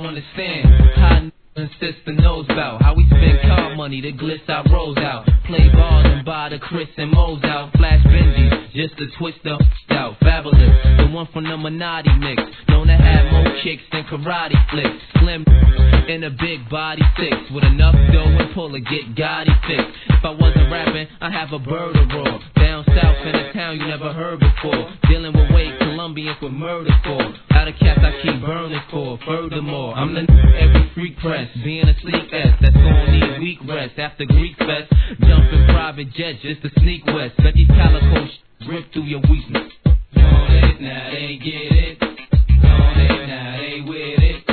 don't understand how and sister knows about how we spend car money to glitz our rolls out. Play ball and buy the Chris and Mo's out. Flash Benji, just to twist the out. Fabulous, the one from the Minotti mix, known to have more kicks than karate flicks. Slim in a big body six, with enough dough and pull to get Gotti fixed. If I wasn't rapping, I'd have a bird to roar. Down south in a town you never heard before, dealing with weight Colombians with murder for. Out of cats I keep burning for. Furthermore, I'm the every freak press, being a sleep S that's gonna need weak rest. After Greek fest, jumping private jet just to sneak west. Bet these calico rip through your weakness. On it, now they get it. On it, now they with it.